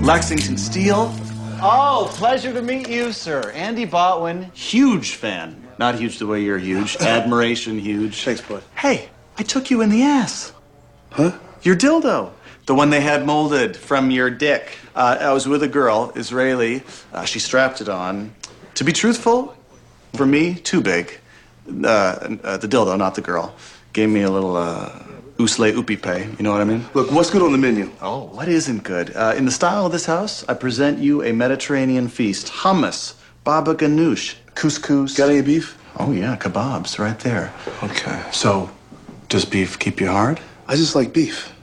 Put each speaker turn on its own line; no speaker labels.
Lexington Steel. Oh, pleasure to meet you, sir. Andy Botwin, huge fan. Not huge the way you're huge. Admiration huge.
Thanks, bud.
Hey, I took you in the ass.
Huh?
Your dildo. The one they had molded from your dick. I was with a girl, Israeli. She strapped it on. To be truthful, for me, too big. The dildo, not the girl. Gave me a little usle upipe, you know what I mean?
Look, what's good on the menu?
Oh, what isn't good? In the style of this house, I present you a Mediterranean feast. Hummus, baba ganoush, couscous.
Got any beef?
Oh, yeah, kebabs right there.
Okay.
So, does beef keep you hard?
I just like beef.